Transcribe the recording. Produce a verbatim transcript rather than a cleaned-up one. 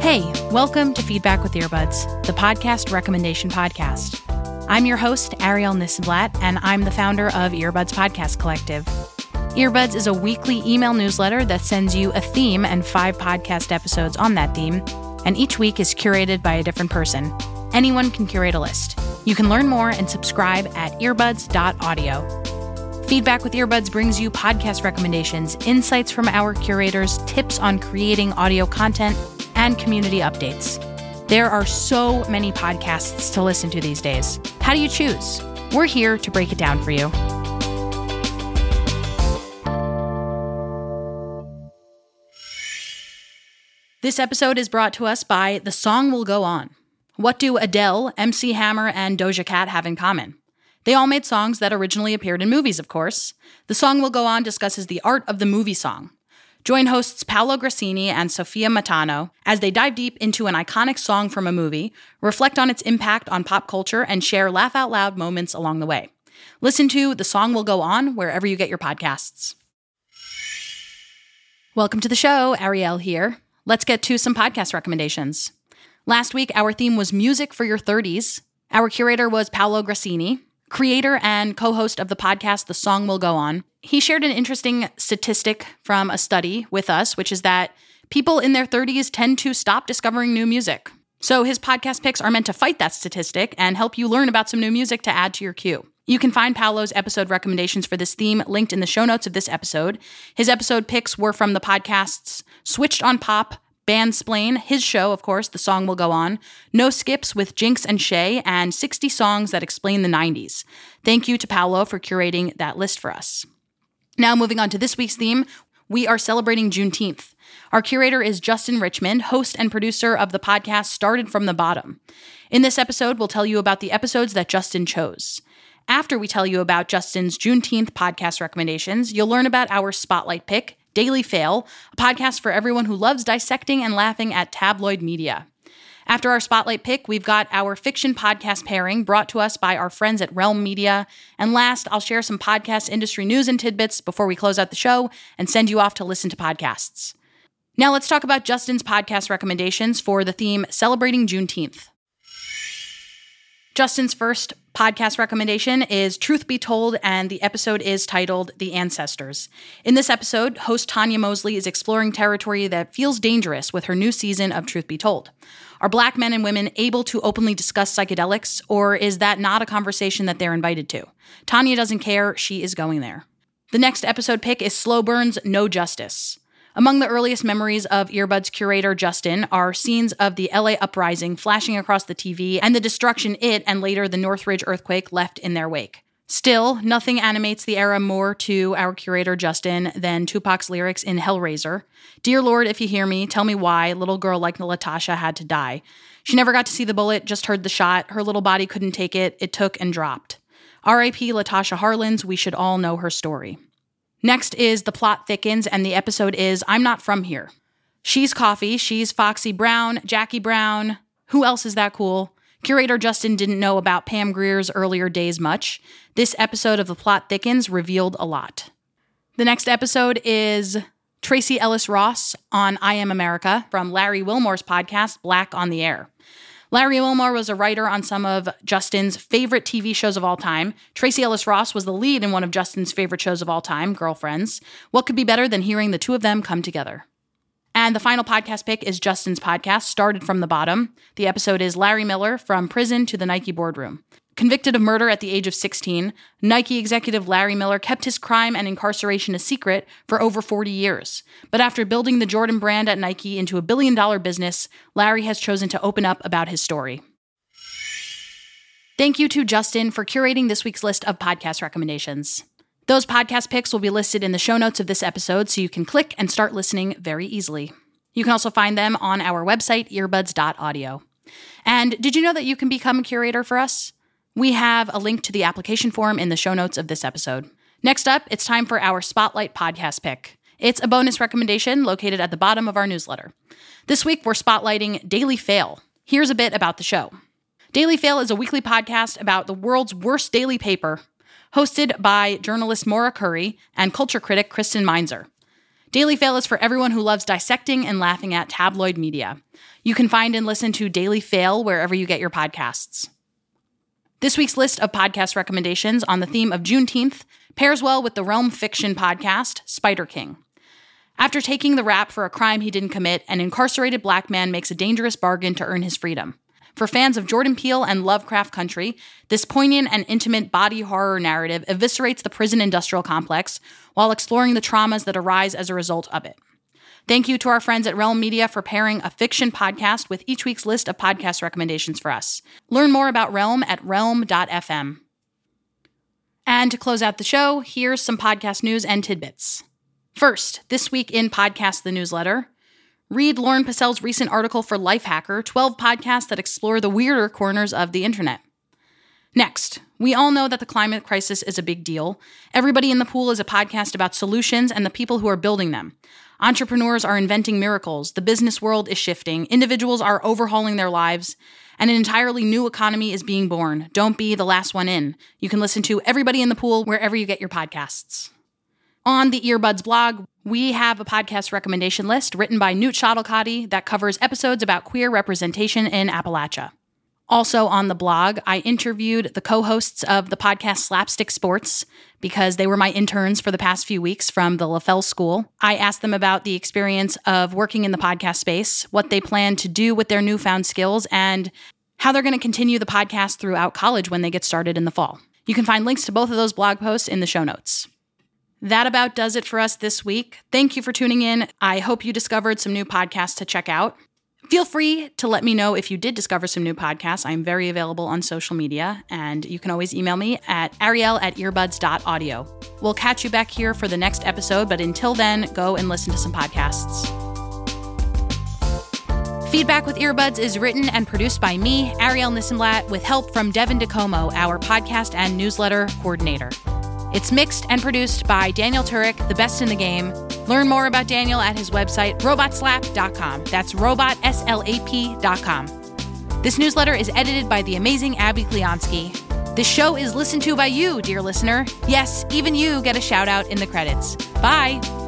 Hey, welcome to Feedback with Earbuds, the podcast recommendation podcast. I'm your host, Ariel Nissenblatt, and I'm the founder of Earbuds Podcast Collective. Earbuds is a weekly email newsletter that sends you a theme and five podcast episodes on that theme, and each week is curated by a different person. Anyone can curate a list. You can learn more and subscribe at earbuds dot audio. Feedback with Earbuds brings you podcast recommendations, insights from our curators, tips on creating audio content, and community updates. There are so many podcasts to listen to these days. How do you choose? We're here to break it down for you. This episode is brought to us by The Song Will Go On. What do Adele, M C Hammer, and Doja Cat have in common? They all made songs that originally appeared in movies, of course. The Song Will Go On discusses the art of the movie song. Join hosts Paolo Grassini and Sofia Matano as they dive deep into an iconic song from a movie, reflect on its impact on pop culture, and share laugh-out-loud moments along the way. Listen to The Song Will Go On wherever you get your podcasts. Welcome to the show, Ariel here. Let's get to some podcast recommendations. Last week, our theme was Music for Your thirties. Our curator was Paolo Grassini, creator and co-host of the podcast The Song Will Go On. He shared an interesting statistic from a study with us, which is that people in their thirties tend to stop discovering new music. So his podcast picks are meant to fight that statistic and help you learn about some new music to add to your queue. You can find Paolo's episode recommendations for this theme linked in the show notes of this episode. His episode picks were from the podcasts Switched on Pop, Bandsplain, his show, of course, The Song Will Go On, No Skips with Jinx and Shay, and sixty Songs That Explain the nineties. Thank you to Paolo for curating that list for us. Now moving on to this week's theme, we are celebrating Juneteenth. Our curator is Justin Richmond, host and producer of the podcast Started from the Bottom. In this episode, we'll tell you about the episodes that Justin chose. After we tell you about Justin's Juneteenth podcast recommendations, you'll learn about our spotlight pick, Daily Fail, a podcast for everyone who loves dissecting and laughing at tabloid media. After our spotlight pick, we've got our fiction podcast pairing brought to us by our friends at Realm Media. And last, I'll share some podcast industry news and tidbits before we close out the show and send you off to listen to podcasts. Now let's talk about Justin's podcast recommendations for the theme Celebrating Juneteenth. Justin's first podcast recommendation is Truth Be Told, and the episode is titled The Ancestors. In this episode, host Tanya Mosley is exploring territory that feels dangerous with her new season of Truth Be Told. Are Black men and women able to openly discuss psychedelics, or is that not a conversation that they're invited to? Tanya doesn't care, she is going there. The next episode pick is Slow Burn's No Justice. Among the earliest memories of Earbuds curator Justin are scenes of the L A uprising flashing across the T V and the destruction it and later the Northridge earthquake left in their wake. Still, nothing animates the era more to our curator Justin than Tupac's lyrics in Hellraiser. Dear Lord, if you hear me, tell me why little girl like Latasha had to die. She never got to see the bullet, just heard the shot. Her little body couldn't take it. It took and dropped. R I P Latasha Harlins, we should all know her story. Next is The Plot Thickens, and the episode is I'm Not From Here. She's Coffee, she's Foxy Brown, Jackie Brown. Who else is that cool? Curator Justin didn't know about Pam Grier's earlier days much. This episode of The Plot Thickens revealed a lot. The next episode is Tracy Ellis Ross on I Am America from Larry Wilmore's podcast, Black on the Air. Larry Wilmore was a writer on some of Justin's favorite T V shows of all time. Tracy Ellis Ross was the lead in one of Justin's favorite shows of all time, Girlfriends. What could be better than hearing the two of them come together? And the final podcast pick is Justin's podcast, Started from the Bottom. The episode is Larry Miller, From Prison to the Nike Boardroom. Convicted of murder at the age of sixteen, Nike executive Larry Miller kept his crime and incarceration a secret for over forty years. But after building the Jordan brand at Nike into a billion-dollar business, Larry has chosen to open up about his story. Thank you to Justin for curating this week's list of podcast recommendations. Those podcast picks will be listed in the show notes of this episode, so you can click and start listening very easily. You can also find them on our website, earbuds dot audio. And did you know that you can become a curator for us? We have a link to the application form in the show notes of this episode. Next up, it's time for our Spotlight podcast pick. It's a bonus recommendation located at the bottom of our newsletter. This week, we're spotlighting Daily Fail. Here's a bit about the show. Daily Fail is a weekly podcast about the world's worst daily paper, hosted by journalist Maura Curry and culture critic Kristen Meinzer. Daily Fail is for everyone who loves dissecting and laughing at tabloid media. You can find and listen to Daily Fail wherever you get your podcasts. This week's list of podcast recommendations on the theme of Juneteenth pairs well with the Realm fiction podcast, Spider King. After taking the rap for a crime he didn't commit, an incarcerated black man makes a dangerous bargain to earn his freedom. For fans of Jordan Peele and Lovecraft Country, this poignant and intimate body horror narrative eviscerates the prison industrial complex while exploring the traumas that arise as a result of it. Thank you to our friends at Realm Media for pairing a fiction podcast with each week's list of podcast recommendations for us. Learn more about Realm at realm dot f m. And to close out the show, here's some podcast news and tidbits. First, this week in Podcast the Newsletter, read Lauren Passel's recent article for Lifehacker, twelve podcasts that explore the weirder corners of the internet. Next, we all know that the climate crisis is a big deal. Everybody in the Pool is a podcast about solutions and the people who are building them. Entrepreneurs are inventing miracles, the business world is shifting, individuals are overhauling their lives, and an entirely new economy is being born. Don't be the last one in. You can listen to Everybody in the Pool wherever you get your podcasts. On the Earbuds blog, we have a podcast recommendation list written by Newt Schottlecotti that covers episodes about queer representation in Appalachia. Also on the blog, I interviewed the co-hosts of the podcast Slapstick Sports because they were my interns for the past few weeks from the LaFell School. I asked them about the experience of working in the podcast space, what they plan to do with their newfound skills, and how they're going to continue the podcast throughout college when they get started in the fall. You can find links to both of those blog posts in the show notes. That about does it for us this week. Thank you for tuning in. I hope you discovered some new podcasts to check out. Feel free to let me know if you did discover some new podcasts. I'm very available on social media, and you can always email me at ariel at earbuds dot audio. We'll catch you back here for the next episode, but until then, go and listen to some podcasts. Feedback with Earbuds is written and produced by me, Ariel Nissenblatt, with help from Devin DeComo, our podcast and newsletter coordinator. It's mixed and produced by Daniel Turek, the best in the game. Learn more about Daniel at his website, robot slap dot com. That's robot slap dot com. This newsletter is edited by the amazing Abby Kleonsky. This show is listened to by you, dear listener. Yes, even you get a shout out in the credits. Bye.